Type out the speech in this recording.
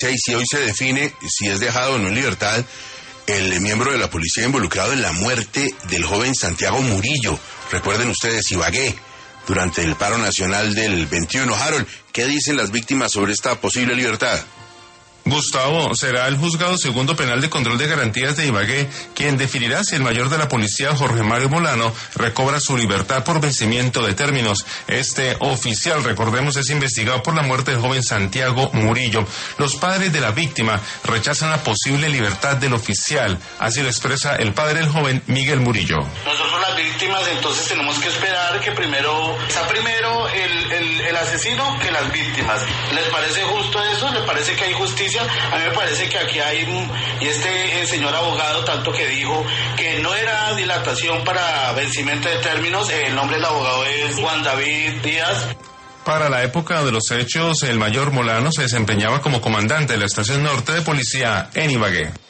y hoy se define si es dejado o no en libertad el miembro de la policía involucrado en la muerte del joven Santiago Murillo. Recuerden ustedes, Ibagué, durante el paro nacional del 21. Harold, ¿qué dicen las víctimas sobre esta posible libertad? Gustavo, será el juzgado segundo penal de control de garantías de Ibagué quien definirá si el mayor de la policía, Jorge Mario Molano, recobra su libertad por vencimiento de términos. Este oficial, recordemos, es investigado por la muerte del joven Santiago Murillo. Los padres de la víctima rechazan la posible libertad del oficial. Así lo expresa el padre del joven, Miguel Murillo. Nosotros las víctimas entonces tenemos que esperar que primero el asesino que las víctimas. ¿Les parece justo eso? ¿Les parece que hay justicia? A mí me parece que aquí hay, y este señor abogado tanto que dijo que no era dilatación para vencimiento de términos, el nombre del abogado es Juan David Díaz. Para la época de los hechos, el mayor Molano se desempeñaba como comandante de la estación norte de policía en Ibagué.